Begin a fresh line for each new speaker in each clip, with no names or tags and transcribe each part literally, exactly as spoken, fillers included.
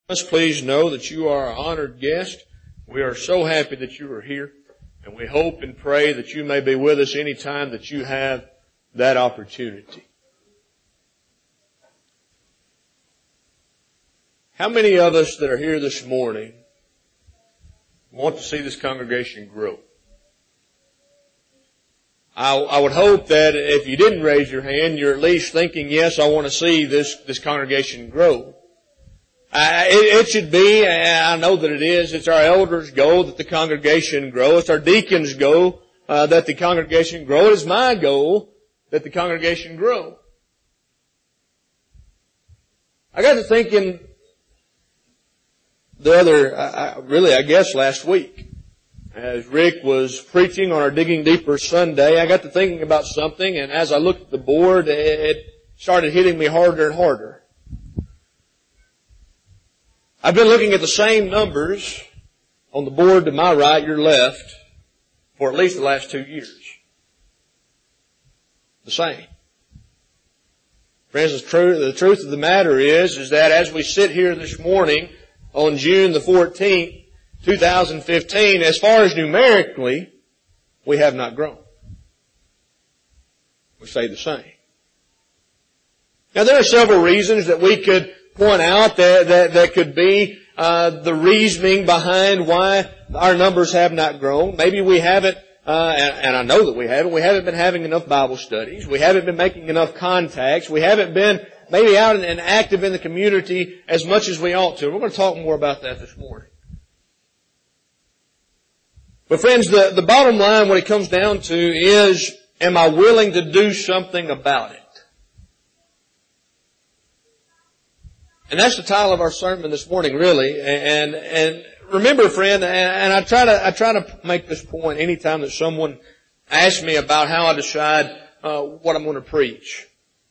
Must please know that you are an honored guest. We are so happy that you are here, and we hope and pray that you may be with us any time that you have that opportunity. How many of us that are here this morning want to see this congregation grow? I, I would hope that if you didn't raise your hand, you're at least thinking, yes, I want to see this, this congregation grow. Uh, it, it should be, and I know that it is, it's our elders' goal that the congregation grow. It's our deacons' goal uh, that the congregation grow. It is my goal that the congregation grow. I got to thinking the other, I, really I guess last week, as Rick was preaching on our Digging Deeper Sunday, I got to thinking about something, and as I looked at the board, it started hitting me harder and harder. I've been looking at the same numbers on the board to my right, your left, for at least the last two years. The same. Friends, the truth, the truth of the matter is, is that as we sit here this morning on June the fourteenth, two thousand fifteen, as far as numerically, we have not grown. We stay the same. Now there are several reasons that we could point out that, that, that could be uh, the reasoning behind why our numbers have not grown. Maybe we haven't, uh, and, and I know that we haven't, we haven't been having enough Bible studies. We haven't been making enough contacts. We haven't been maybe out and active in the community as much as we ought to. We're going to talk more about that this morning. But friends, the, the bottom line, what it comes down to is, am I willing to do something about it? And that's the title of our sermon this morning, really. And, and remember, friend, and, and I try to, I try to make this point anytime that someone asks me about how I decide, uh, what I'm going to preach.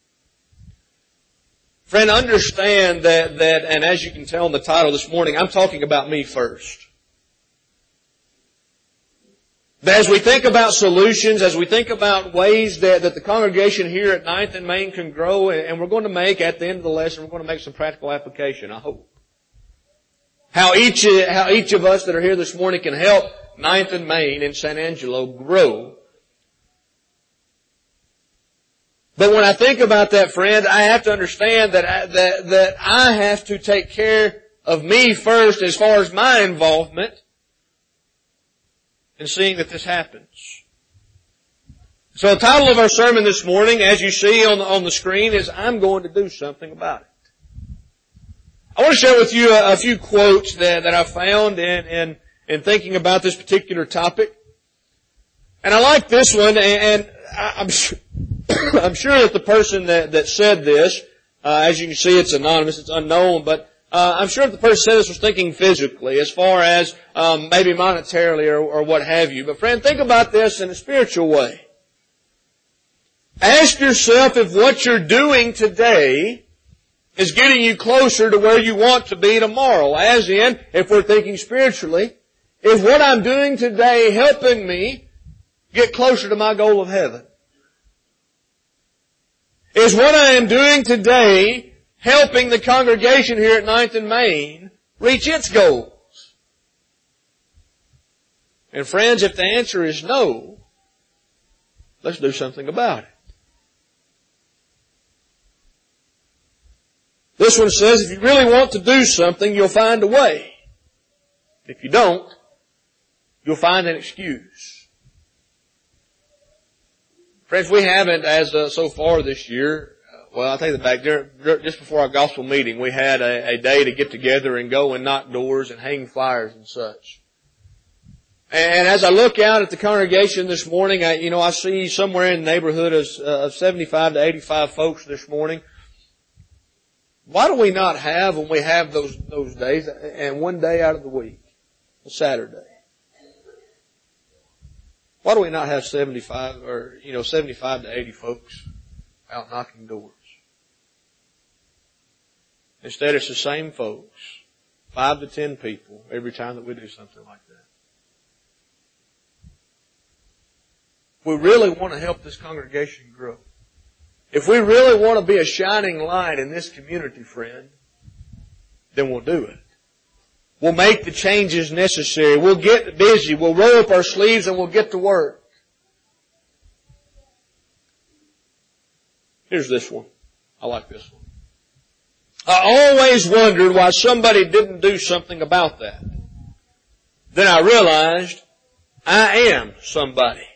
Friend, understand that, that, and as you can tell in the title this morning, I'm talking about me first. That as we think about solutions, as we think about ways that, that the congregation here at Ninth and Main can grow, and we're going to make, at the end of the lesson, we're going to make some practical application, I hope. How each, how each of us that are here this morning can help Ninth and Main in San Angelo grow. But when I think about that, friend, I have to understand that I, that, that I have to take care of me first as far as my involvement in seeing that this happens. So the title of our sermon this morning, as you see on the, on the screen, is I'm going to do something about it. I want to share with you a, a few quotes that, that I found in, in, in thinking about this particular topic. And I like this one, and, and I, I'm sure, I'm sure that the person that, that said this, uh, as you can see, it's anonymous, it's unknown, but Uh, I'm sure if the person said this was thinking physically, as far as um, maybe monetarily or, or what have you. But friend, think about this in a spiritual way. Ask yourself if what you're doing today is getting you closer to where you want to be tomorrow. As in, if we're thinking spiritually, is what I'm doing today helping me get closer to my goal of heaven? Is what I am doing today helping the congregation here at Ninth and Main reach its goals? And friends, if the answer is no, let's do something about it. This one says, if you really want to do something, you'll find a way. If you don't, you'll find an excuse. Friends, we haven't, as uh, so far this year, well, I'll tell you the back there, just before our gospel meeting, we had a, a day to get together and go and knock doors and hang flyers and such. And as I look out at the congregation this morning, I, you know, I see somewhere in the neighborhood of, uh, of seventy-five to eighty-five folks this morning. Why do we not have, when we have those, those days, and one day out of the week, a Saturday, why do we not have seventy-five or, you know, seventy-five to eighty folks out knocking doors? Instead, it's the same folks, five to ten people, every time that we do something like that. If we really want to help this congregation grow, if we really want to be a shining light in this community, friend, then we'll do it. We'll make the changes necessary. We'll get busy. We'll roll up our sleeves and we'll get to work. Here's this one. I like this one. I always wondered why somebody didn't do something about that. Then I realized I am somebody.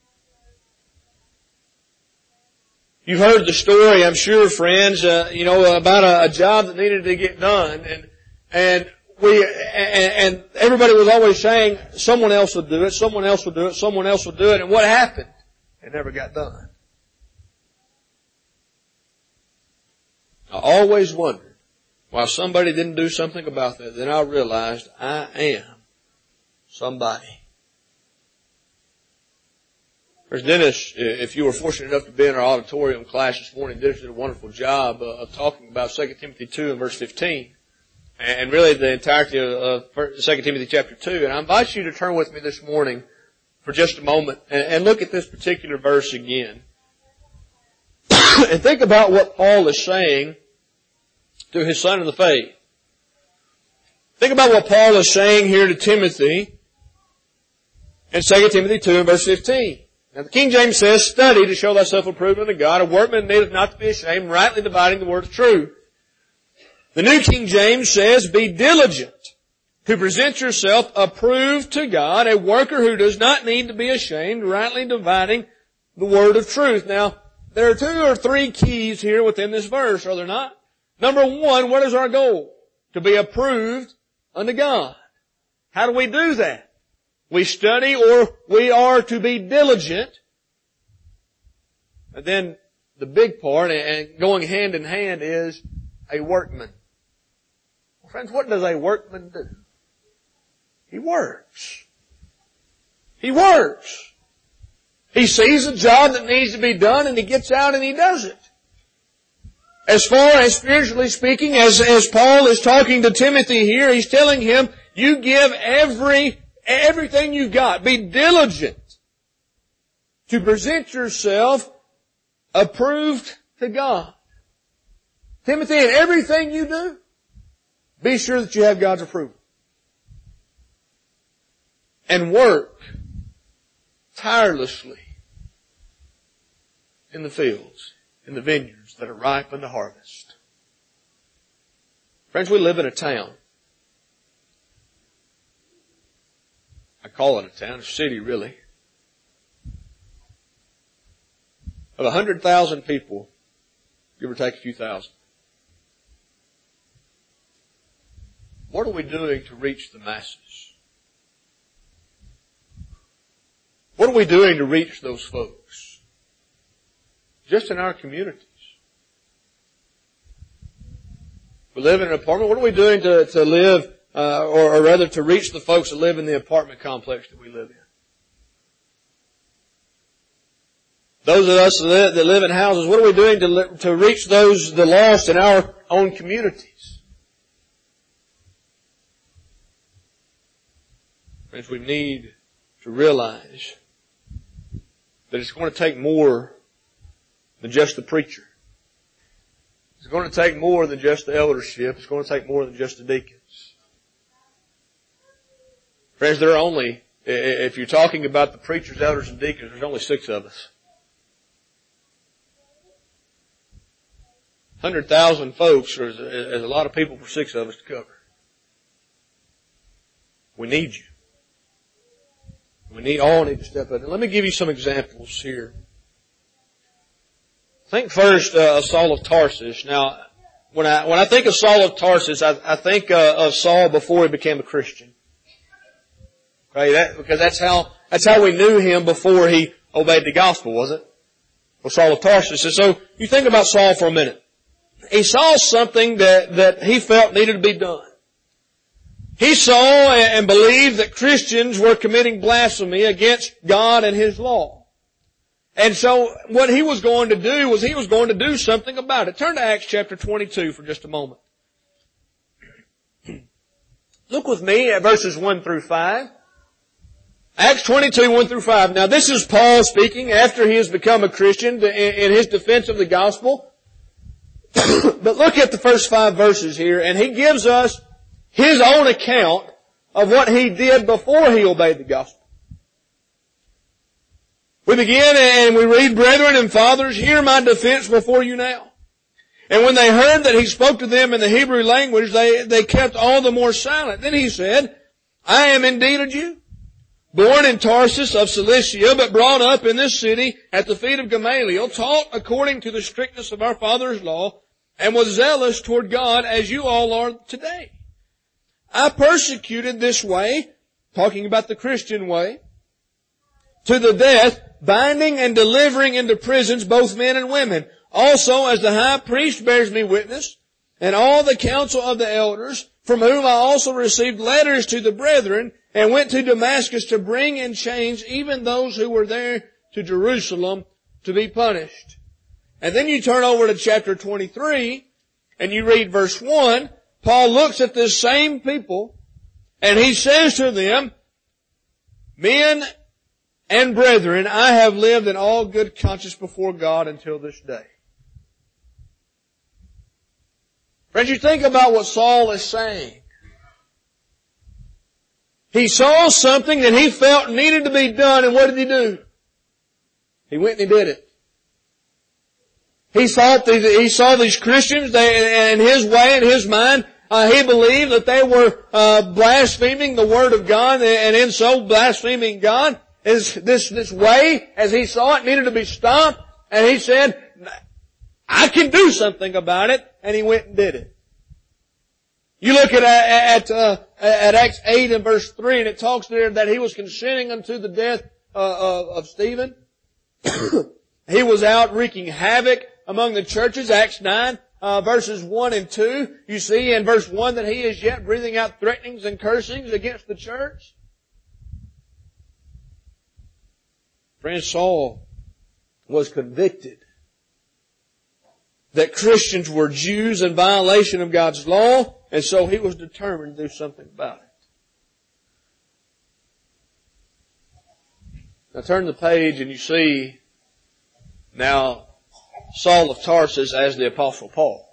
You've heard the story, I'm sure, friends, uh, you know, about a, a job that needed to get done, and and we and, and everybody was always saying someone else would do it, someone else would do it, someone else would do it, and what happened? It never got done. I always wondered why somebody didn't do something about that. Then I realized I am somebody. There's Dennis, if you were fortunate enough to be in our auditorium class this morning, Dennis did a wonderful job of talking about Second Timothy two and verse fifteen. And really the entirety of Second Timothy chapter two. And I invite you to turn with me this morning for just a moment and look at this particular verse again. And think about what Paul is saying to his son in the faith. Think about what Paul is saying here to Timothy in Second Timothy two and verse fifteen. Now the King James says, study to show thyself approved unto God, a workman needeth not to be ashamed, rightly dividing the word of truth. The New King James says, be diligent to present yourself approved to God, a worker who does not need to be ashamed, rightly dividing the word of truth. Now, there are two or three keys here within this verse, are there not? Number one, what is our goal? To be approved unto God. How do we do that? We study, or we are to be diligent. And then the big part, and going hand in hand, is a workman. Well, friends, what does a workman do? He works. He works. He sees a job that needs to be done, and he gets out and he does it. As far as spiritually speaking, as, as Paul is talking to Timothy here, he's telling him, you give every Everything you got. Be diligent to present yourself approved to God. Timothy, in everything you do, be sure that you have God's approval. And work tirelessly in the fields, in the vineyards that are ripe unto harvest. Friends, we live in a town. I call it a town, a city really, of a hundred thousand people, give or take a few thousand. What are we doing to reach the masses? What are we doing to reach those folks? Just in our communities. We live in an apartment. What are we doing to, to live Uh, or, or rather to reach the folks that live in the apartment complex that we live in? Those of us that live, that live in houses, what are we doing to, li- to reach those, the lost in our own communities? Friends, we need to realize that it's going to take more than just the preacher. It's going to take more than just the eldership. It's going to take more than just the deacons. Friends, there are only, if you're talking about the preachers, elders, and deacons, there's only six of us. one hundred thousand folks is a, is a lot of people for six of us to cover. We need you. We need all need to step up. And let me give you some examples here. Think first uh, of Saul of Tarsus. Now, when I when I think of Saul of Tarsus, I, I think uh, of Saul before he became a Christian. Okay, that, because that's how, that's how we knew him before he obeyed the gospel, was it? Well, Saul of Tarsus. And so, you think about Saul for a minute. He saw something that, that he felt needed to be done. He saw and believed that Christians were committing blasphemy against God and His law. And so, what he was going to do was he was going to do something about it. Turn to Acts chapter twenty-two for just a moment. Look with me at verses one through five. Acts twenty-two, one through five. Now this is Paul speaking after he has become a Christian in his defense of the gospel. But look at the first five verses here, and he gives us his own account of what he did before he obeyed the gospel. We begin and we read, "Brethren and fathers, hear my defense before you now." And when they heard that he spoke to them in the Hebrew language, they, they kept all the more silent. Then he said, "I am indeed a Jew, born in Tarsus of Cilicia, but brought up in this city at the feet of Gamaliel, taught according to the strictness of our father's law, and was zealous toward God as you all are today. I persecuted this way," talking about the Christian way, "to the death, binding and delivering into prisons both men and women. Also, as the high priest bears me witness, and all the council of the elders, from whom I also received letters to the brethren, and went to Damascus to bring in chains even those who were there to Jerusalem to be punished." And then you turn over to chapter twenty-three, and you read verse one. Paul looks at this same people, and he says to them, "Men and brethren, I have lived in all good conscience before God until this day." Friends, you think about what Saul is saying. He saw something that he felt needed to be done, and what did he do? He went and he did it. He saw these, he saw these Christians, they, in his way, in his mind, uh, he believed that they were uh, blaspheming the Word of God, and in so blaspheming God, is this, this way, as he saw it, needed to be stopped, and he said, "I can do something about it," and he went and did it. You look at, at, uh, at Acts eight and verse three, and it talks there that he was consenting unto the death uh, of, of Stephen. He was out wreaking havoc among the churches. Acts nine, uh, verses one and two, you see in verse one that he is yet breathing out threatenings and cursings against the church. Friend, Saul was convicted that Christians were Jews in violation of God's law, and so he was determined to do something about it. Now turn the page and you see now Saul of Tarsus as the Apostle Paul.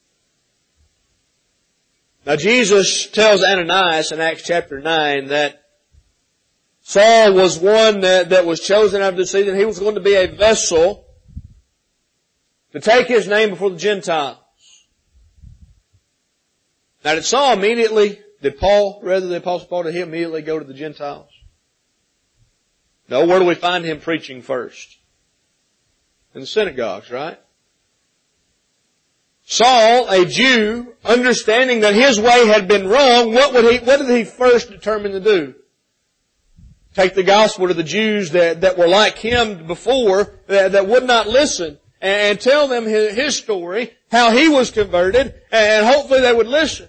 Now Jesus tells Ananias in Acts chapter nine that Saul was one that, that was chosen out of the season. He was going to be a vessel to take his name before the Gentiles. Now did Saul immediately, did Paul, rather the Apostle Paul, did he immediately go to the Gentiles? No, where do we find him preaching first? In the synagogues, right? Saul, a Jew, understanding that his way had been wrong, what would he, what did he first determine to do? Take the gospel to the Jews that, that were like him before, that, that would not listen, and tell them his, his story, how he was converted, and hopefully they would listen.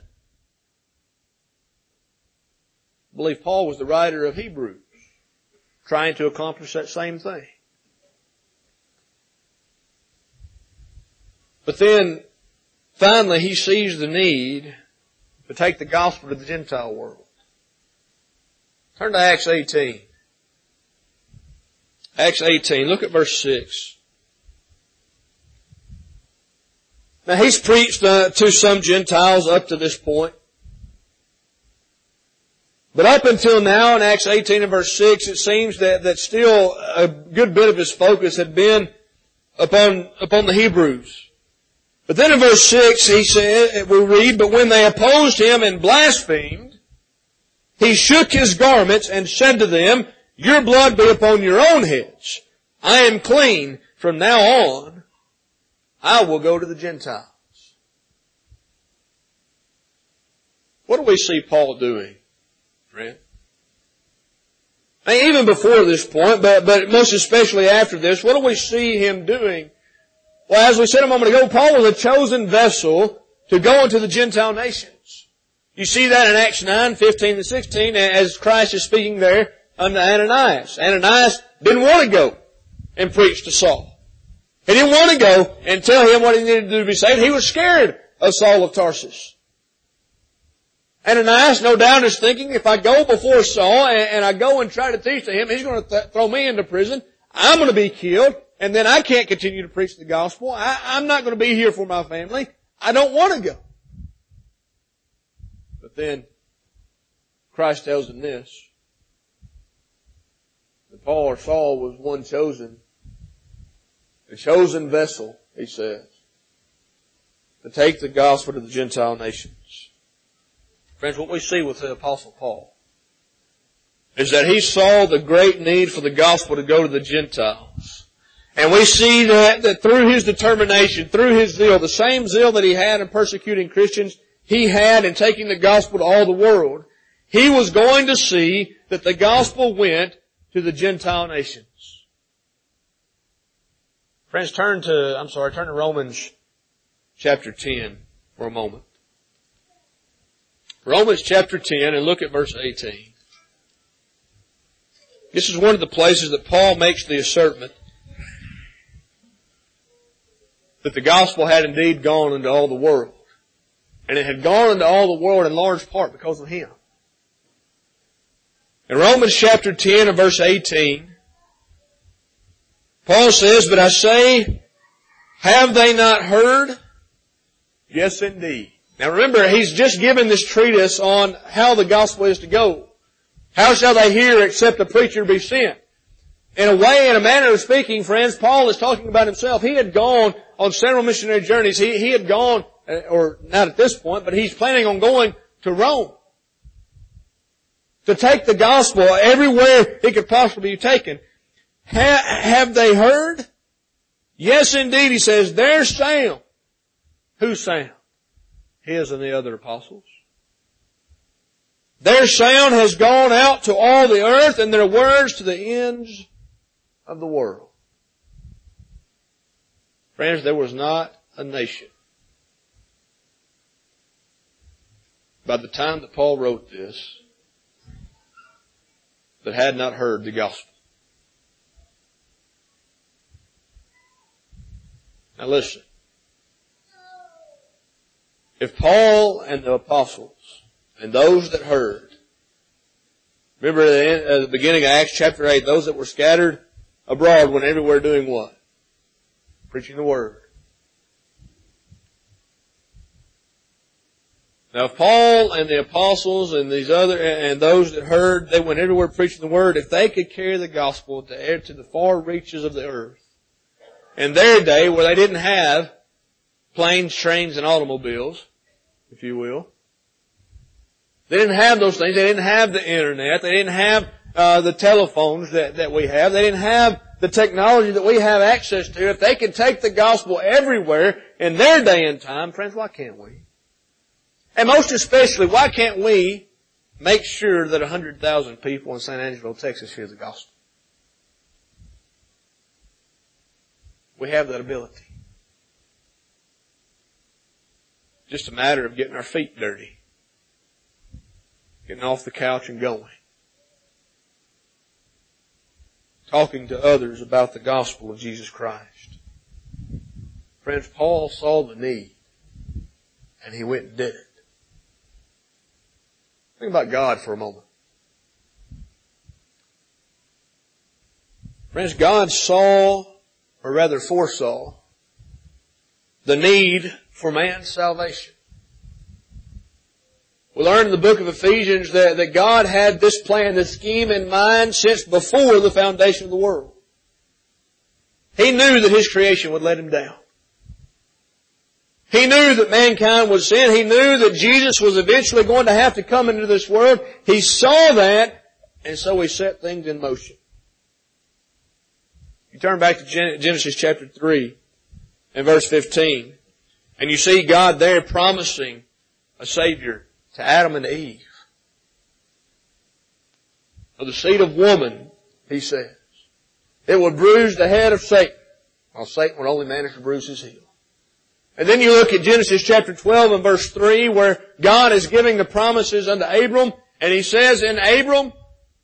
I believe Paul was the writer of Hebrews, trying to accomplish that same thing. But then, finally, he sees the need to take the gospel to the Gentile world. Turn to Acts eighteen. Acts eighteen, look at verse six. Now he's preached uh, to some Gentiles up to this point. But up until now in Acts eighteen and verse six, it seems that, that still a good bit of his focus had been upon, upon the Hebrews. But then in verse six, he said, we read, "But when they opposed him and blasphemed, he shook his garments and said to them, Your blood be upon your own heads. I am clean. From now on, I will go to the Gentiles." What do we see Paul doing, friend? I mean, even before this point, but, but most especially after this, what do we see him doing? Well, as we said a moment ago, Paul was a chosen vessel to go into the Gentile nations. You see that in Acts nine, fifteen and sixteen, as Christ is speaking there unto Ananias. Ananias didn't want to go and preach to Saul. He didn't want to go and tell him what he needed to do to be saved. He was scared of Saul of Tarsus. Ananias, no doubt, is thinking, if I go before Saul and, and I go and try to teach to him, he's going to th- throw me into prison. I'm going to be killed, and then I can't continue to preach the gospel. I, I'm not going to be here for my family. I don't want to go. But then Christ tells him this, that Paul or Saul was one chosen, a chosen vessel, he says, to take the gospel to the Gentile nations. Friends, what we see with the Apostle Paul is that he saw the great need for the gospel to go to the Gentiles. And we see that, that through his determination, through his zeal, the same zeal that he had in persecuting Christians, he had in taking the gospel to all the world. He was going to see that the gospel went to the Gentile nations. Friends, turn to, I'm sorry, turn to Romans chapter ten for a moment. Romans chapter ten, and look at verse eighteen. This is one of the places that Paul makes the assertion that the gospel had indeed gone into all the world. And it had gone into all the world in large part because of him. In Romans chapter ten and verse eighteen, Paul says, "But I say, have they not heard? Yes, indeed." Now remember, he's just given this treatise on how the gospel is to go. How shall they hear except a preacher be sent? In a way, in a manner of speaking, friends, Paul is talking about himself. He had gone on several missionary journeys. He, he had gone, or not at this point, but he's planning on going to Rome to take the gospel everywhere he could possibly be taken. Ha, have they heard? Yes, indeed, he says, their sound. Whose sound? His and the other apostles. Their sound has gone out to all the earth, and their words to the ends of the world. Friends, there was not a nation by the time that Paul wrote this that had not heard the gospel. Now listen. If Paul and the apostles and those that heard, remember at the, end, at the beginning of Acts chapter eight, those that were scattered abroad went everywhere doing what? Preaching the word. Now if Paul and the apostles and these other, and those that heard, they went everywhere preaching the word, if they could carry the gospel to, to the far reaches of the earth, in their day where they didn't have planes, trains, and automobiles, if you will, they didn't have those things. They didn't have the internet. They didn't have uh, the telephones that, that we have. They didn't have the technology that we have access to. If they could take the gospel everywhere in their day and time, friends, why can't we? And most especially, why can't we make sure that one hundred thousand people in Saint Angelo, Texas hear the gospel? We have that ability. Just a matter of getting our feet dirty. Getting off the couch and going. Talking to others about the gospel of Jesus Christ. Friends, Paul saw the need, and he went and did it. Think about God for a moment. Friends, God saw, or rather foresaw, the need for man's salvation. We learn in the book of Ephesians that, that God had this plan, this scheme in mind since before the foundation of the world. He knew that His creation would let Him down. He knew that mankind would sin. He knew that Jesus was eventually going to have to come into this world. He saw that, and so He set things in motion. You turn back to Genesis chapter three and verse fifteen, and you see God there promising a Savior to Adam and Eve. For the seed of woman, He says, it would bruise the head of Satan, while Satan would only manage to bruise his heel. And then you look at Genesis chapter twelve and verse three, where God is giving the promises unto Abram, and He says, in Abram,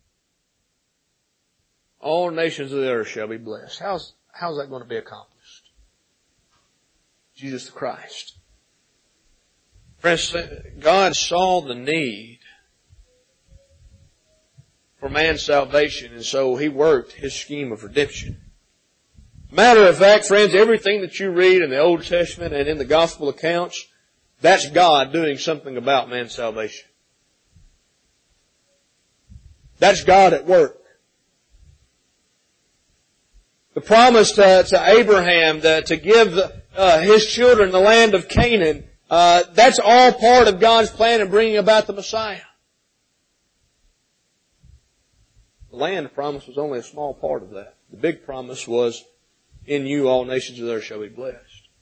all nations of the earth shall be blessed. How's, how's that going to be accomplished? Jesus the Christ. Friends, God saw the need for man's salvation, and so He worked His scheme of redemption. Matter of fact, friends, everything that you read in the Old Testament and in the Gospel accounts, that's God doing something about man's salvation. That's God at work. The promise to, to Abraham to, to give uh, his children the land of Canaan, uh, that's all part of God's plan in bringing about the Messiah. The land promise was only a small part of that. The big promise was, in you all nations of the earth shall be blessed.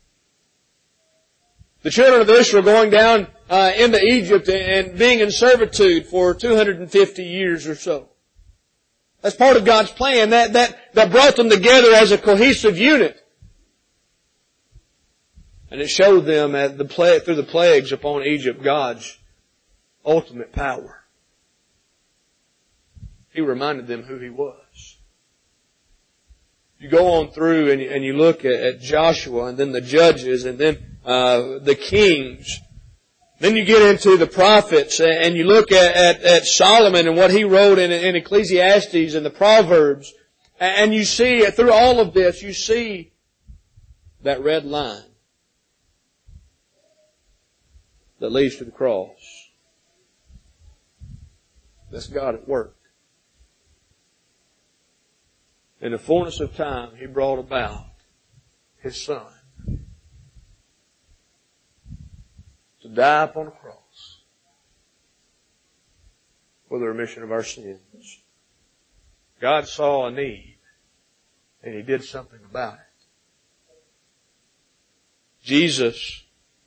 The children of Israel going down uh, into Egypt and being in servitude for two hundred fifty years or so. That's part of God's plan. That, that, that brought them together as a cohesive unit. And it showed them at the pla- through the plagues upon Egypt God's ultimate power. He reminded them who He was. You go on through and you, and you look at, at Joshua and then the judges and then uh, the kings. Then you get into the prophets and you look at, at, at Solomon and what he wrote in, in Ecclesiastes and the Proverbs. And you see, through all of this, you see that red line that leads to the cross. That's God at work. In the fullness of time, He brought about His Son to die upon a cross for the remission of our sins. God saw a need, and He did something about it. Jesus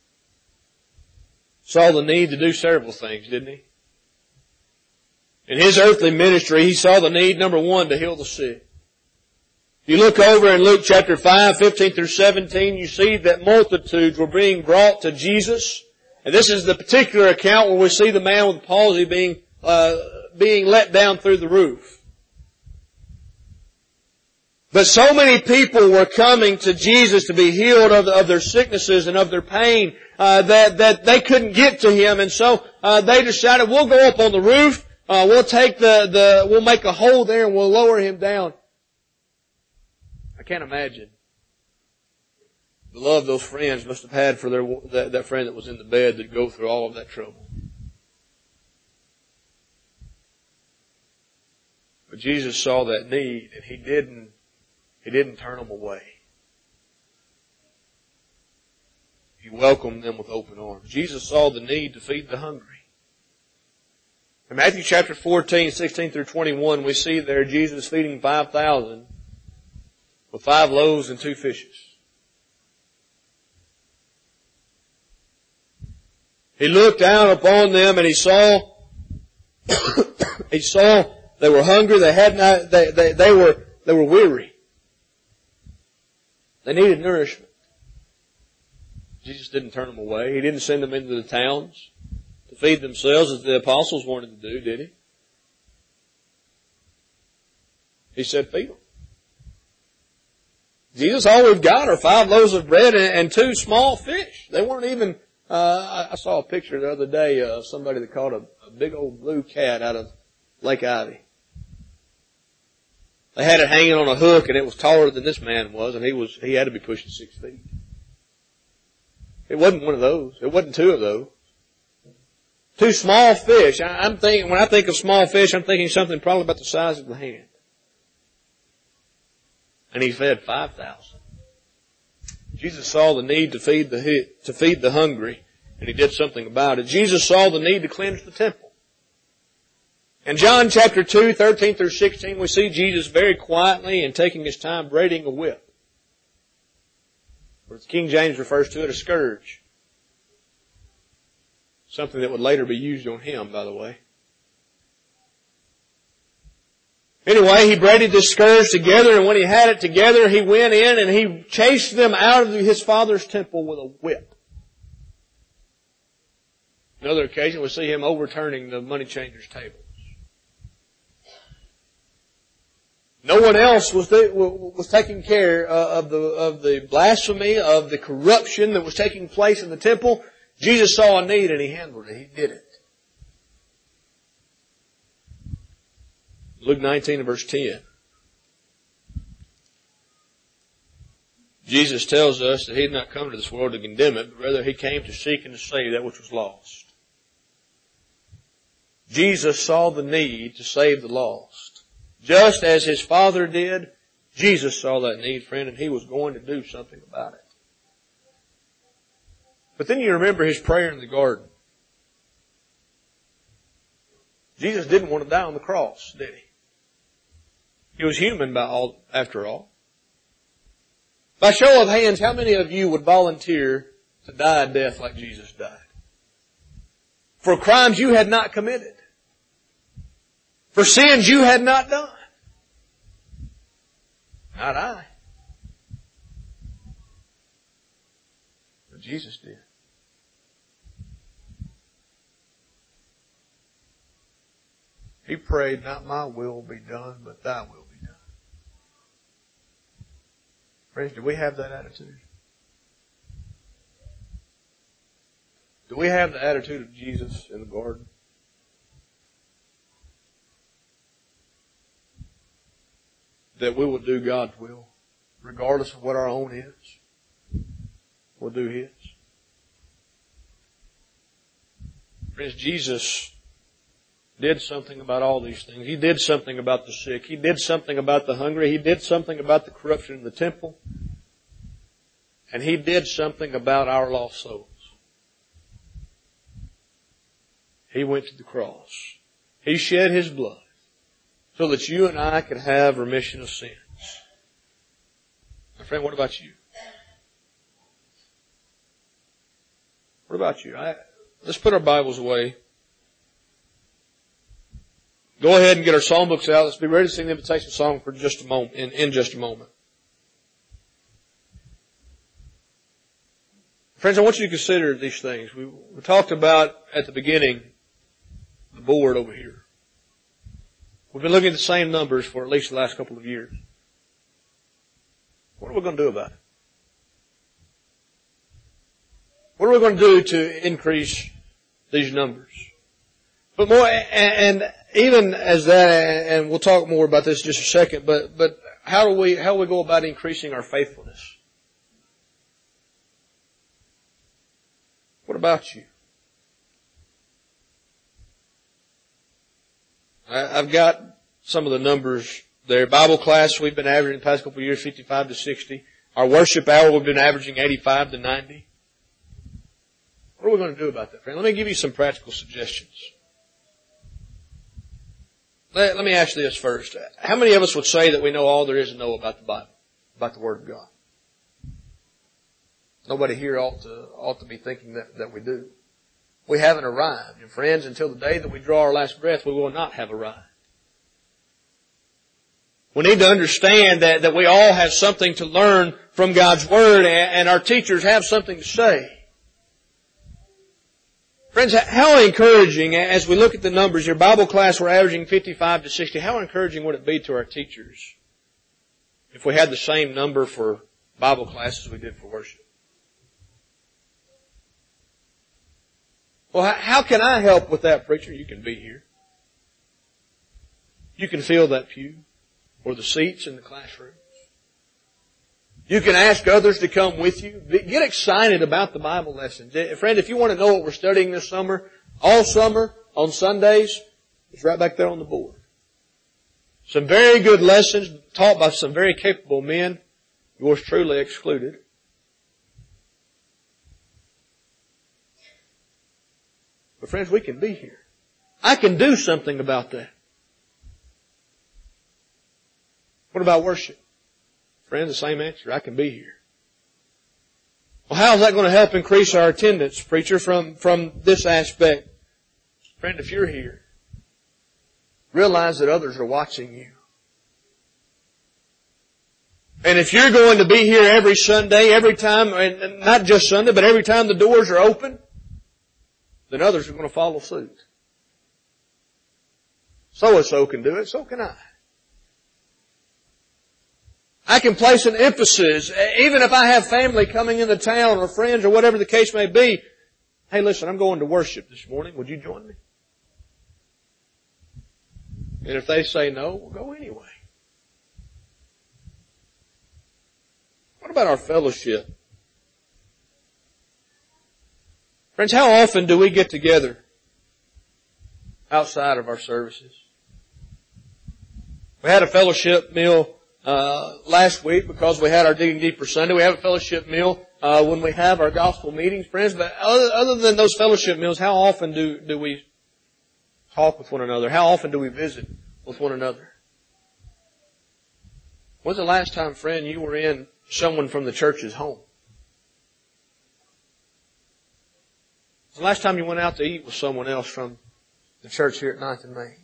saw the need to do several things, didn't He? In His earthly ministry, He saw the need, number one, to heal the sick. If you look over in Luke chapter five, fifteen through seventeen, you see that multitudes were being brought to Jesus. And this is the particular account where we see the man with palsy being, uh, being let down through the roof. But so many people were coming to Jesus to be healed of, of their sicknesses and of their pain, uh, that, that they couldn't get to Him. And so, uh, they decided, we'll go up on the roof, uh, we'll take the, the, we'll make a hole there and we'll lower Him down. I can't imagine the love those friends must have had for their that, that friend that was in the bed to go through all of that trouble. But Jesus saw that need, and He didn't He didn't turn them away. He welcomed them with open arms. Jesus saw the need to feed the hungry. In Matthew chapter fourteen, sixteen through twenty-one, we see there Jesus feeding five thousand with five loaves and two fishes. He looked down upon them and He saw, He saw they were hungry, they had not, they, they, they were, they were weary. They needed nourishment. Jesus didn't turn them away. He didn't send them into the towns to feed themselves as the apostles wanted to do, did He? He said, feed them. Jesus, all we've got are five loaves of bread and two small fish. They weren't even, uh, I saw a picture the other day of somebody that caught a, a big old blue cat out of Lake Ivy. They had it hanging on a hook and it was taller than this man was, and he was, he had to be pushing six feet. It wasn't one of those. It wasn't two of those. Two small fish. I, I'm thinking, when I think of small fish, I'm thinking something probably about the size of the hand. And He fed five thousand. Jesus saw the need to feed the, to feed the hungry, and He did something about it. Jesus saw the need to cleanse the temple. In John chapter two, thirteen through sixteen, we see Jesus very quietly and taking His time braiding a whip. Or King James refers to it, a scourge. Something that would later be used on Him, by the way. Anyway, He braided this scourge together, and when He had it together, He went in and He chased them out of His Father's temple with a whip. Another occasion, we see Him overturning the money changers' tables. No one else was was taking care of the of the blasphemy, of the corruption that was taking place in the temple. Jesus saw a need and He handled it. He did it. Luke nineteen and verse ten. Jesus tells us that He had not come to this world to condemn it, but rather He came to seek and to save that which was lost. Jesus saw the need to save the lost. Just as His Father did, Jesus saw that need, friend, and He was going to do something about it. But then you remember His prayer in the garden. Jesus didn't want to die on the cross, did He? He was human by all, after all. By show of hands, how many of you would volunteer to die a death like Jesus died? For crimes you had not committed. For sins you had not done. Not I. But Jesus did. He prayed, not my will be done, but thy will be done. Friends, do we have that attitude? Do we have the attitude of Jesus in the garden? That we will do God's will, regardless of what our own is. We'll do His. Friends, Jesus did something about all these things. He did something about the sick. He did something about the hungry. He did something about the corruption in the temple. And He did something about our lost souls. He went to the cross. He shed His blood so that you and I could have remission of sins. My friend, what about you? What about you? I, let's put our Bibles away. Go ahead and get our psalm books out. Let's be ready to sing the invitation song for just a moment, in, in just a moment. Friends, I want you to consider these things. We, we talked about at the beginning the board over here. We've been looking at the same numbers for at least the last couple of years. What are we going to do about it? What are we going to do to increase these numbers? But more, and, and even as that, and we'll talk more about this in just a second, but, but how do we, how do we go about increasing our faithfulness? What about you? I, I've got some of the numbers there. Bible class, we've been averaging the past couple of years fifty-five to sixty. Our worship hour, we've been averaging eighty-five to ninety. What are we going to do about that, friend? Let me give you some practical suggestions. Let, let me ask you this first. How many of us would say that we know all there is to know about the Bible, about the Word of God? Nobody here ought to, ought to be thinking that, that we do. We haven't arrived. And friends, until the day that we draw our last breath, we will not have arrived. We need to understand that, that we all have something to learn from God's Word, and, and our teachers have something to say. Friends, how encouraging, as we look at the numbers, your Bible class, we're averaging fifty-five to sixty. How encouraging would it be to our teachers if we had the same number for Bible class as we did for worship? Well, how can I help with that, preacher? You can be here. You can fill that pew or the seats in the classrooms. You can ask others to come with you. Get excited about the Bible lessons. Friend, if you want to know what we're studying this summer, all summer, on Sundays, it's right back there on the board. Some very good lessons taught by some very capable men, yours truly excluded. But friends, we can be here. I can do something about that. What about worship? Friend, the same answer. I can be here. Well, how is that going to help increase our attendance, preacher, from, from this aspect? Friend, if you're here, realize that others are watching you. And if you're going to be here every Sunday, every time, and not just Sunday, but every time the doors are open, then others are going to follow suit. So-and-so can do it, so can I. I can place an emphasis, even if I have family coming into town or friends or whatever the case may be. Hey, listen, I'm going to worship this morning. Would you join me? And if they say no, we'll go anyway. What about our fellowship? Friends, how often do we get together outside of our services. We had a fellowship meal uh last week because we had our Digging Deeper Sunday. We have a fellowship meal uh when we have our gospel meetings, friends. But other, other than those fellowship meals, how often do, do we talk with one another? How often do we visit with one another? When's the last time, friend, you were in someone from the church's home? When's the last time you went out to eat with someone else from the church here at ninth and Main?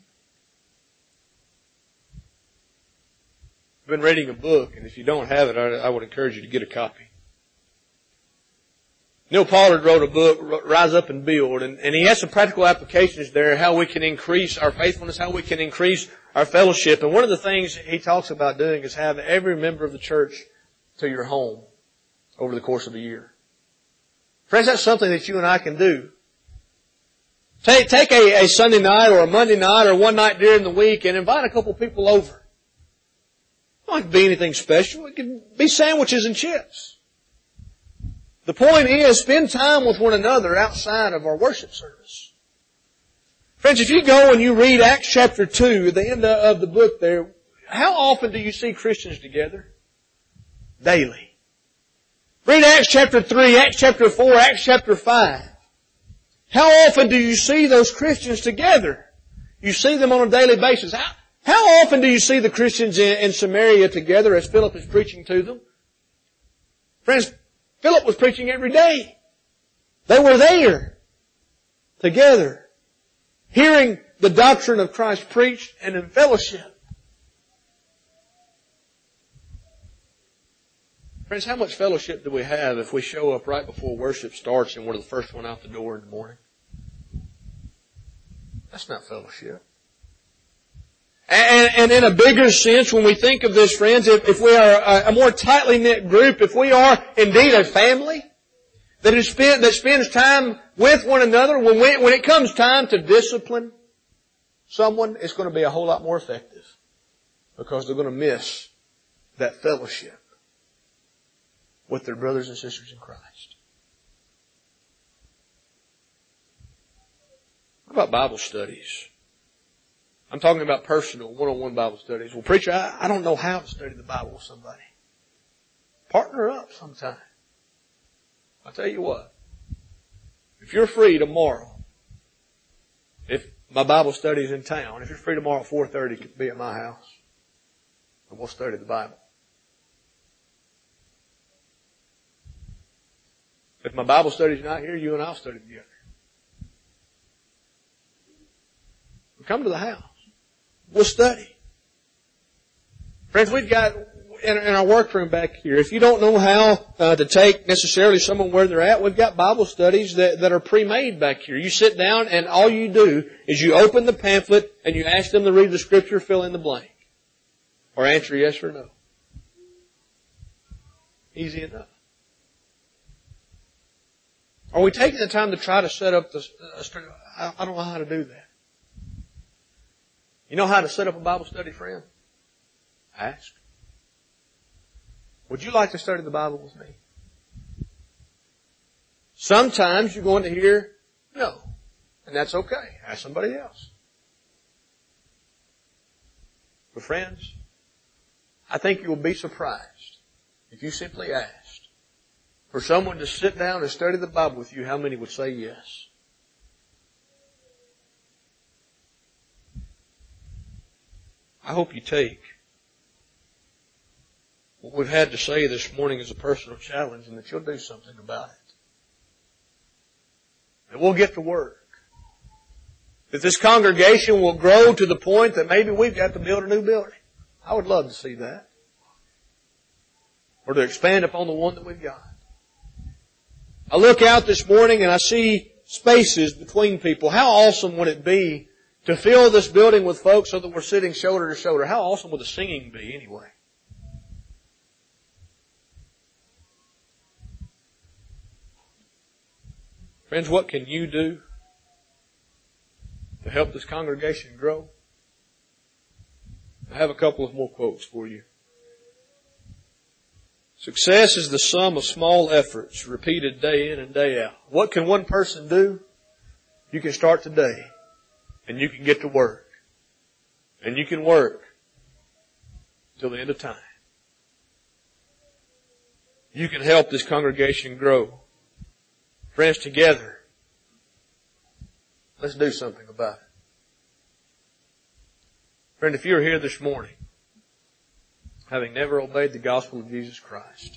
I've been reading a book, and if you don't have it, I, I would encourage you to get a copy. Neil Pollard wrote a book, Rise Up and Build, and, and he has some practical applications there, how we can increase our faithfulness, how we can increase our fellowship. And one of the things he talks about doing is have every member of the church to your home over the course of a year. Friends, that's something that you and I can do. Take, take a, a Sunday night or a Monday night or one night during the week and invite a couple people over. It don't have to be anything special. It can be sandwiches and chips. The point is, spend time with one another outside of our worship service. Friends, if you go and you read Acts chapter two, the end of the book there, how often do you see Christians together? Daily. Read Acts chapter three, Acts chapter four, Acts chapter five. How often do you see those Christians together? You see them on a daily basis. How, how often do you see the Christians in, in Samaria together as Philip is preaching to them? Friends, Philip was preaching every day. They were there together, hearing the doctrine of Christ preached and in fellowship. Friends, how much fellowship do we have if we show up right before worship starts and we're the first one out the door in the morning? That's not fellowship. And, and in a bigger sense, when we think of this, friends, if, if we are a, a more tightly knit group, if we are indeed a family that is spent, that spends time with one another, when we, when it comes time to discipline someone, it's going to be a whole lot more effective because they're going to miss that fellowship with their brothers and sisters in Christ. What about Bible studies? I'm talking about personal, one-on-one Bible studies. Well, preacher, I, I don't know how to study the Bible with somebody. Partner up sometime. I'll tell you what. If you're free tomorrow, if my Bible study is in town, if you're free tomorrow at four thirty, you can be at my house. And we'll study the Bible. If my Bible study's not here, you and I'll study together. We'll come to the house. We'll study. Friends, we've got in, in our workroom back here, if you don't know how uh, to take necessarily someone where they're at, we've got Bible studies that, that are pre-made back here. You sit down and all you do is you open the pamphlet and you ask them to read the scripture, fill in the blank. Or answer yes or no. Easy enough. Are we taking the time to try to set up the... Uh, I don't know how to do that. You know how to set up a Bible study, friend? Ask. Would you like to study the Bible with me? Sometimes you're going to hear no. And that's okay. Ask somebody else. But friends, I think you'll be surprised if you simply asked for someone to sit down and study the Bible with you, how many would say yes? I hope you take what we've had to say this morning as a personal challenge and that you'll do something about it. That we'll get to work. That this congregation will grow to the point that maybe we've got to build a new building. I would love to see that. Or to expand upon the one that we've got. I look out this morning and I see spaces between people. How awesome would it be to fill this building with folks so that we're sitting shoulder to shoulder? How awesome would the singing be anyway? Friends, what can you do to help this congregation grow? I have a couple of more quotes for you. Success is the sum of small efforts repeated day in and day out. What can one person do? You can start today And you can get to work. And you can work till the end of time. You can help this congregation grow. Friends, together, let's do something about it. Friend, if you're here this morning, having never obeyed the gospel of Jesus Christ,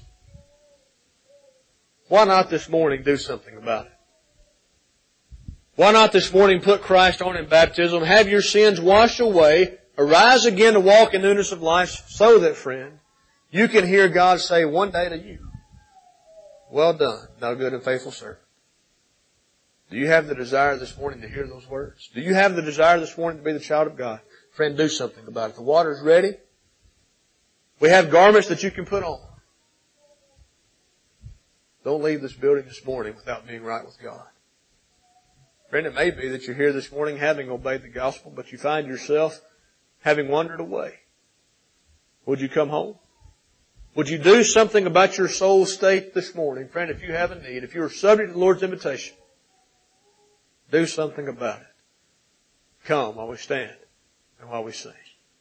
why not this morning do something about it? Why not this morning put Christ on in baptism, have your sins washed away, arise again to walk in newness of life, so that, friend, you can hear God say one day to you, well done, thou good and faithful servant. Do you have the desire this morning to hear those words? Do you have the desire this morning to be the child of God? Friend, do something about it. The water's ready. We have garments that you can put on. Don't leave this building this morning without being right with God. Friend, it may be that you're here this morning having obeyed the gospel, but you find yourself having wandered away. Would you come home? Would you do something about your soul state this morning? Friend, if you have a need, if you are subject to the Lord's invitation, do something about it. Come while we stand and while we sing.